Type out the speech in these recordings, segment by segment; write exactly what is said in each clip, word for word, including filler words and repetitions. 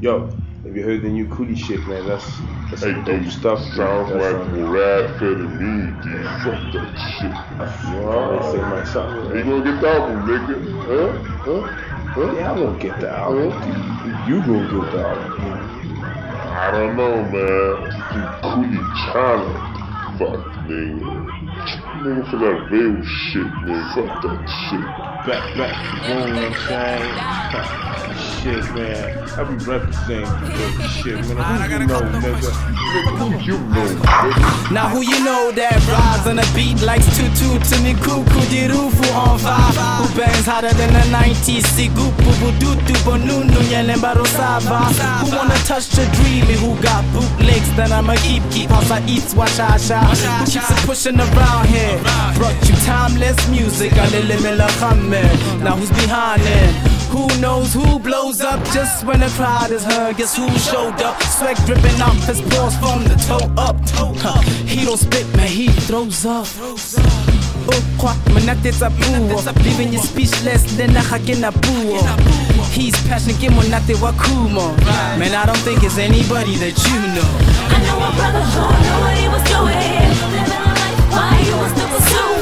Yo, have you heard the new Coolie shit, man? That's that's Hey, some dude, dope stuff. sounds That's like um, more rap for the me, dude. Fuck that shit. You know, I say myself. Hey, you gonna get the album, nigga? Huh? Huh? Huh? Yeah, I won't get the album. Huh? You gonna get the album? I don't know, man. Coolie China. Fuck, nigga. Nigga for that real shit, nigga. Fuck that shit. Back, back, you know what I'm saying? Shit, man. I be representing the shit, man. Who you know, nigga? Nigga, who you know, nigga? Now who you know that rides on a beat likes tutu to me cuckoo di rufu on five. Who bangs hotter than the nineties? Sigu bubu dutu bonunu yelembaro sava. Who wanna touch the dreamy? Who got bootlegs? Then I'ma keep keep house I eat washa. Who keeps it pushing around here? Brought you timeless music. I Now who's behind it? Who knows who blows up just when the crowd is heard? Guess who showed up? Swag dripping off his paws from the toe up. Huh. He don't spit, man, he throws up. Oh, quoi, manate tapuo. Leaving you speechless, then I can apuo. He's passionate, give monate wakumo. Man, I don't think it's anybody that you know. I know a brother who knew what he was doing. Living a life while he was still pursuing.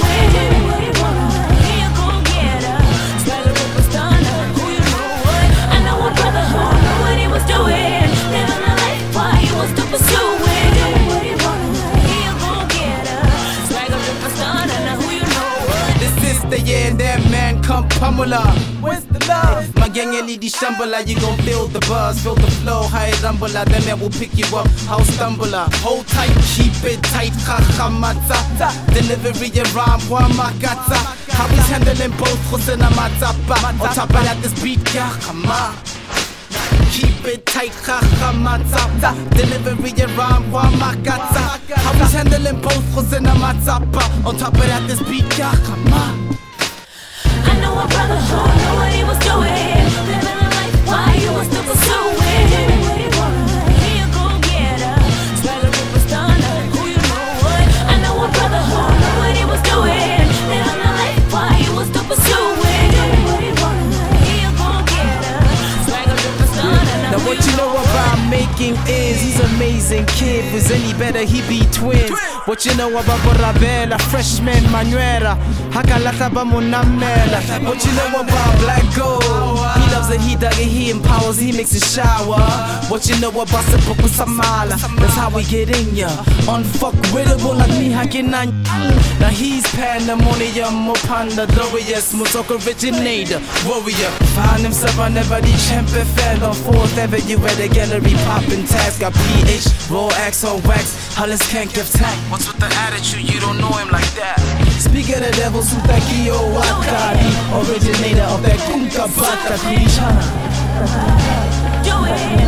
Yeah, that man come pummeler. Where's the love? My gang any the shambler, you gon' feel the buzz, feel the flow, high rumbler, then that will pick you up, how stumbler. Hold tight, keep it tight, khakamata. Delivery and rhyme, wamakata. How we handling both, khusena matapa. On top of that, this beat, yeah, come on. Keep it tight, khakamata. Delivery and rhyme, wamakata. How we handling both, khusena matapa. On top of that, this beat, yeah, come on. I know a brother who knew what he was doing. Living a life while he was still pursuing. Doing what he wanna, he a go-getter. Swagger super stunner, who you know what? I know a brother who knew what he was doing. Living a life while he was still pursuing. Doing what he wanna, he a go-getter. Swagger super stunner. Now what you know about making is he's amazing kid. Was any better he be twins. What you know about Borabella, freshman Manuela, Hakalata Bamunamela. What you know about Black Gold? He loves it, he dug it, he empowers, he makes it shower. What you know about Seppuku Samala? That's how we get in ya. Unfuckwittable like me Hakinan. Now he's pandemonium, Mopanda, glorious, Musok originator, warrior. Find himself on everybody champion fan on fourth Avenue at the gallery popping tags. Got P H, raw X on wax, Hollis can't give tag. What's with the attitude? You don't know him like that. Speak of the devil, Sutakio Wakari, originator of that Kunka Bata Krishana. Do it.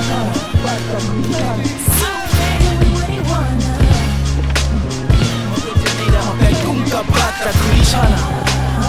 Originator of that Kunka Bata Krishana.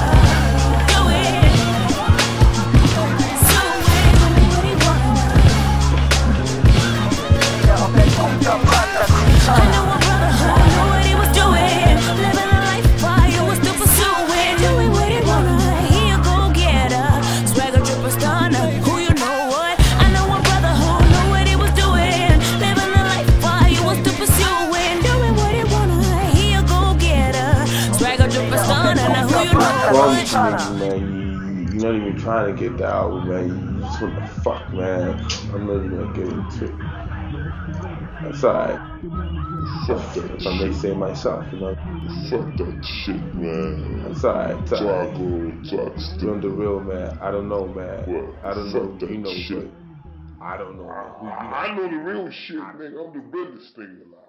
I know a brother who knew what he was doing. Living a life while he was still pursuing. Doing what he wanna, he a go-getter. Swagger dripper stunner, who you know what? I know a brother who knew what he was doing. Living a life while he was still pursuing. Doing what he wanna, he a go-getter. Swagger dripper stunner, now who you know what? Man, you, you're not even trying to get the album, man. You just want to fuck, man. I'm not even gonna get into it. That's alright. Fuck that. If I may say myself, you know. Fuck that shit, man. That's alright. It's alright. Talk, You're on the real, man. I don't know, man. What? I don't Fuck know. You that know, shit. but I don't know. I, I know the real shit, nigga. I'm the realest thing alive.